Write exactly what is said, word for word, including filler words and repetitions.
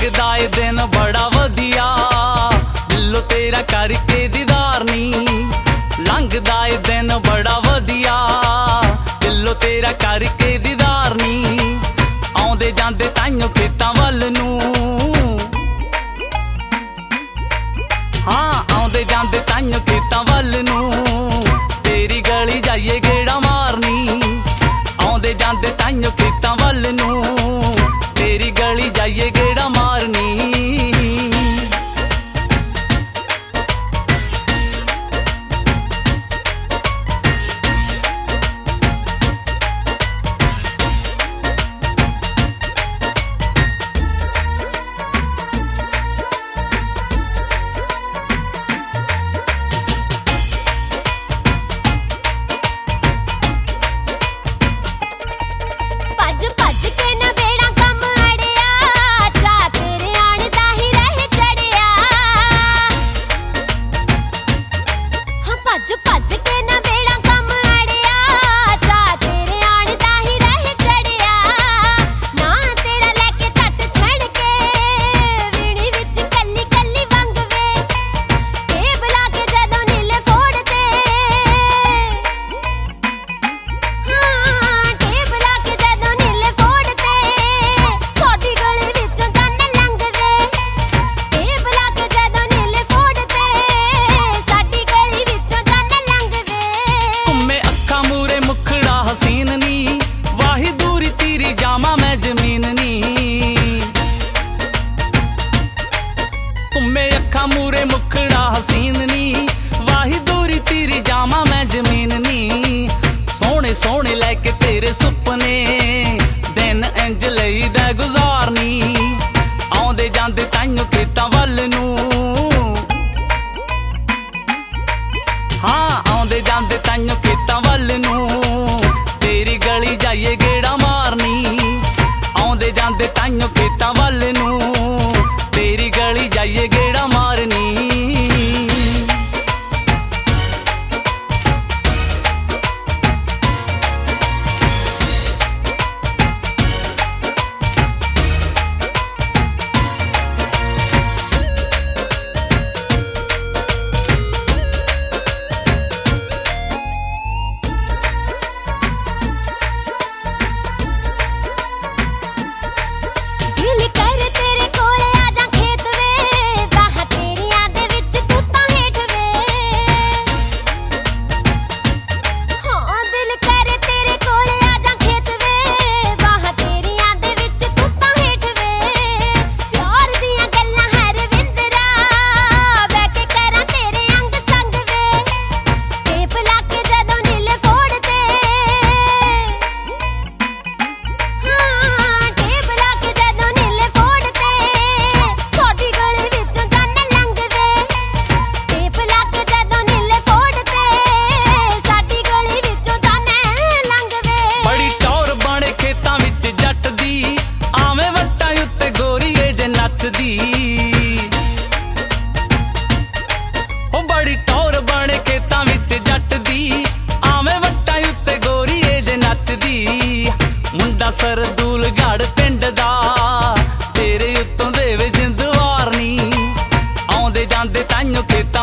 लंघदा ए दिन बड़ा वधिया, दिलों तेरा करके दीदार नी। लंघदा ए दिन बड़ा वधिया, दिलों तेरा करके दीदार नी। आउंदे जांदे ताइयों खेतां वल नूं, हाँ आउंदे जांदे ताइयों खेतां वल नूं, तेरी गली जाइए गेड़ा मारनी। आउंदे जांदे ताइयों खेतां वल नूं, तेरी गली जाइए गेड़ा मारनी। मूरे मुखड़ा हसीन नी, वाही दूरी तेरी जामा मैं जमीन नी। सोने सोने लैके तेरे सुपने, दिन इंज लईदा गुजारनी। आउंदे जांदे ताइयों खेतां वल नूं, हाँ आउंदे जांदे ताइयों खेतां वल नूं, तेरी गली जाइए गेड़ा मारनी। आउंदे जांदे ताइयों खेतां वल नूं, तेरी गली जाइए गेड़ा मारनी। हो बड़ी टौर बने खेतां विच जट दी, आवें वट्टां उत्ते गोरी ए जे नचदी। मुंडा सरदूल गढ़ पिंड दा, तेरे उत्तों देवे जिंद वारनी। आउंदे जांदे ताइयों खेतां